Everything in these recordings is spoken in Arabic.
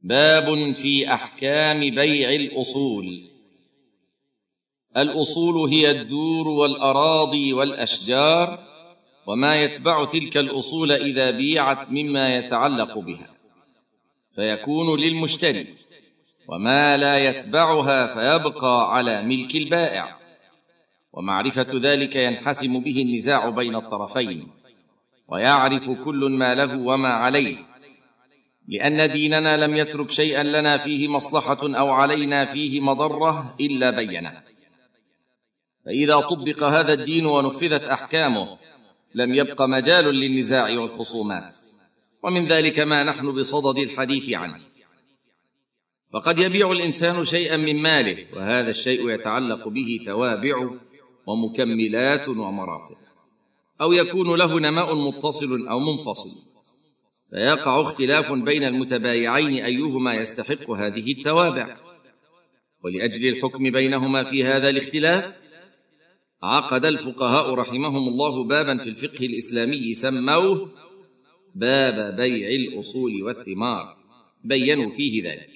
باب في أحكام بيع الأصول. الأصول هي الدور والأراضي والأشجار وما يتبع تلك الأصول إذا بيعت مما يتعلق بها فيكون للمشتري، وما لا يتبعها فيبقى على ملك البائع. ومعرفة ذلك ينحسم به النزاع بين الطرفين، ويعرف كل ما له وما عليه، لأن ديننا لم يترك شيئا لنا فيه مصلحة أو علينا فيه مضرة إلا بينه. فإذا طبق هذا الدين ونفذت أحكامه لم يبق مجال للنزاع والخصومات، ومن ذلك ما نحن بصدد الحديث عنه. فقد يبيع الإنسان شيئا من ماله، وهذا الشيء يتعلق به توابع ومكملات ومرافق، أو يكون له نماء متصل أو منفصل، فيقع اختلاف بين المتبايعين أيهما يستحق هذه التوابع. ولأجل الحكم بينهما في هذا الاختلاف عقد الفقهاء رحمهم الله بابا في الفقه الإسلامي سموه باب بيع الأصول والثمار، بينوا فيه ذلك.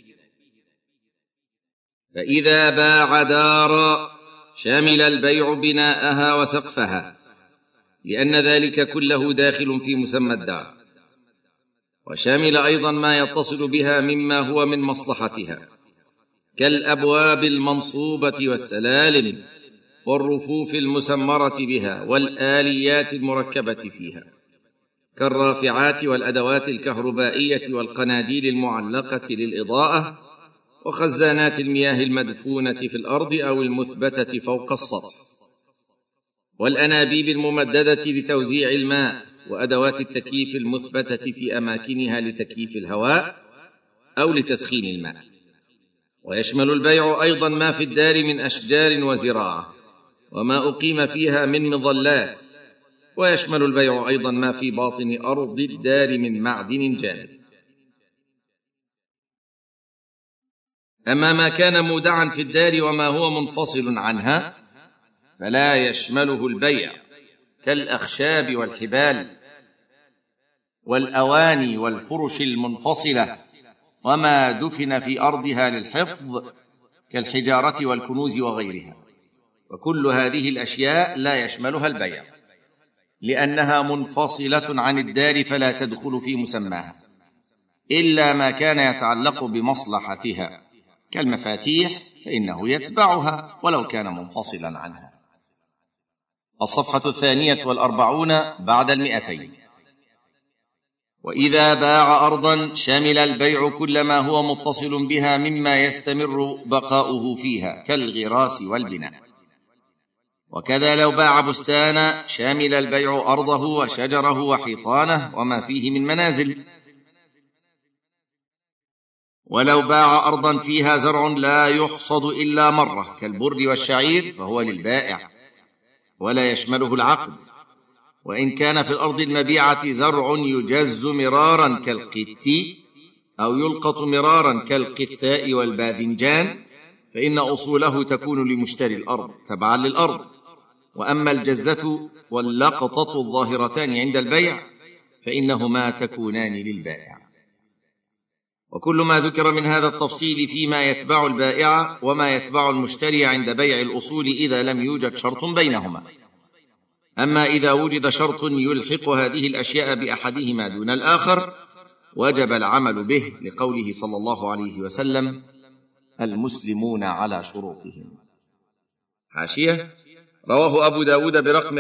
فإذا باع دارا شمل البيع بناءها وسقفها، لأن ذلك كله داخل في مسمى الدار، وشمل أيضا ما يتصل بها مما هو من مصلحتها كالأبواب المنصوبة والسلالم والرفوف المسمرة بها والآليات المركبة فيها كالرافعات والأدوات الكهربائية والقناديل المعلقة للإضاءة وخزانات المياه المدفونة في الأرض أو المثبتة فوق السطح والأنابيب الممددة لتوزيع الماء وأدوات التكييف المثبتة في أماكنها لتكييف الهواء أو لتسخين الماء. ويشمل البيع أيضا ما في الدار من أشجار وزراعة وما أقيم فيها من مظلات، ويشمل البيع أيضا ما في باطن أرض الدار من معدن جامد. أما ما كان مودعا في الدار وما هو منفصل عنها فلا يشمله البيع، كالأخشاب والحبال والأواني والفرش المنفصلة وما دفن في أرضها للحفظ كالحجارة والكنوز وغيرها. وكل هذه الأشياء لا يشملها البيع، لأنها منفصلة عن الدار فلا تدخل في مسماها، إلا ما كان يتعلق بمصلحتها كالمفاتيح فإنه يتبعها ولو كان منفصلا عنها. الصفحة 42 بعد 200. وإذا باع أرضا شمل البيع كل ما هو متصل بها مما يستمر بقاؤه فيها كالغراس والبناء. وكذا لو باع بستانا شمل البيع أرضه وشجره وحيطانه وما فيه من منازل. ولو باع أرضا فيها زرع لا يحصد إلا مرة كالبر والشعير فهو للبائع ولا يشمله العقد، وإن كان في الأرض المبيعة زرع يجز مرارا كالقت أو يلقط مرارا كالقثاء والباذنجان فإن أصوله تكون لمشتري الأرض تبعا للأرض. وأما الجزة واللقطة الظاهرتان عند البيع فإنهما تكونان للبائع. وكل ما ذكر من هذا التفصيل فيما يتبع البائع وما يتبع المشتري عند بيع الأصول إذا لم يوجد شرط بينهما. أما إذا وجد شرط يلحق هذه الأشياء بأحدهما دون الآخر وجب العمل به، لقوله صلى الله عليه وسلم: المسلمون على شروطهم. حاشية: رواه أبو داود برقم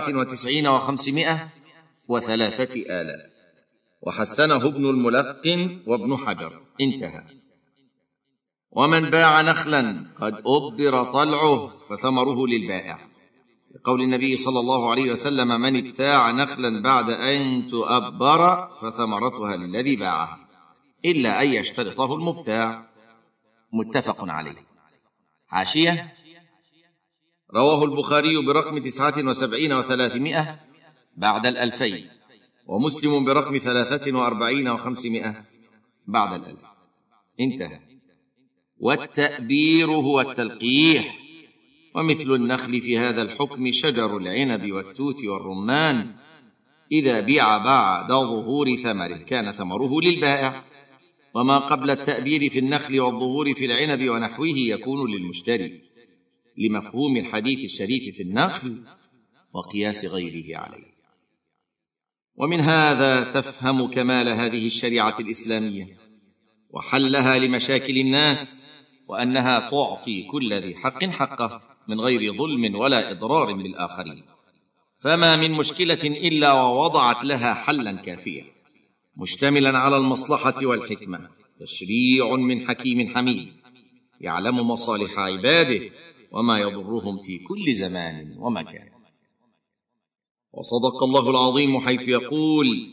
94,503 وحسنه ابن الملقن وابن حجر. انتهى. ومن باع نخلا قد أبر طلعه فثمره للبائع، لقول النبي صلى الله عليه وسلم: من ابتاع نخلا بعد أن تؤبر فثمرتها للذي باعها إلا أن يشترطه المبتاع. متفق عليه. حاشية: رواه البخاري برقم 79,300 بعد 2000، ومسلم برقم 43,500 بعد 1000. انتهى. والتأبير هو التلقيح، ومثل النخل في هذا الحكم شجر العنب والتوت والرمان، إذا بيع بعد ظهور ثمره كان ثمره للبائع، وما قبل التأبير في النخل والظهور في العنب ونحوه يكون للمشتري، لمفهوم الحديث الشريف في النخل وقياس غيره عليه. ومن هذا تفهم كمال هذه الشريعة الإسلامية وحلها لمشاكل الناس، وأنها تعطي كل ذي حق حقه من غير ظلم ولا إضرار بالآخرين، فما من مشكلة إلا ووضعت لها حلا كافيا مشتملا على المصلحة والحكمة، تشريع من حكيم حميد يعلم مصالح عباده وما يضرهم في كل زمان ومكان. وصدق الله العظيم حيث يقول: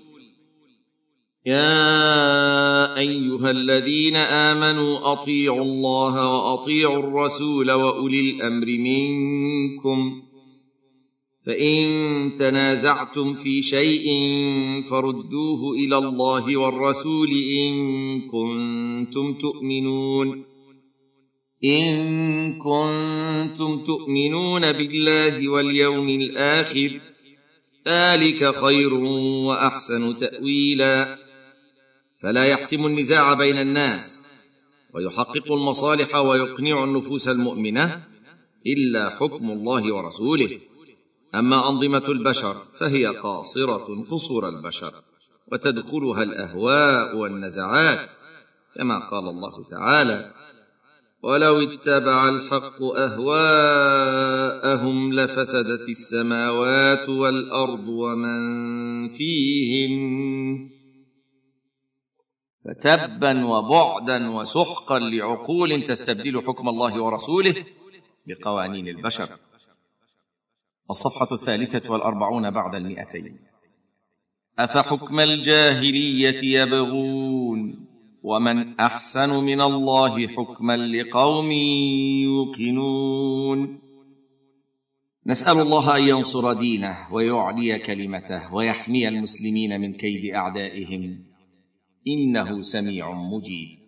يا أيها الذين آمنوا أطيعوا الله وأطيعوا الرسول وأولي الأمر منكم، فإن تنازعتم في شيء فردوه إلى الله والرسول إن كنتم تؤمنون بالله واليوم الآخر، ذلك خير وأحسن تأويلا. فلا يحسم النزاع بين الناس ويحقق المصالح ويقنع النفوس المؤمنة إلا حكم الله ورسوله. أما أنظمة البشر فهي قاصرة قصور البشر، وتدخلها الأهواء والنزعات، كما قال الله تعالى: ولو اتبع الحق أهواءهم لفسدت السماوات والأرض ومن فيهن. فتبا وبعدا وسحقا لعقول تستبدل حكم الله ورسوله بقوانين البشر. الصفحة 43 بعد 200. أفحكم الجاهلية يبغون ومن أحسن من الله حكما لقوم يوقنون. نسأل الله أن ينصر دينه ويعلي كلمته ويحمي المسلمين من كيد أعدائهم، إنه سميع مجيب.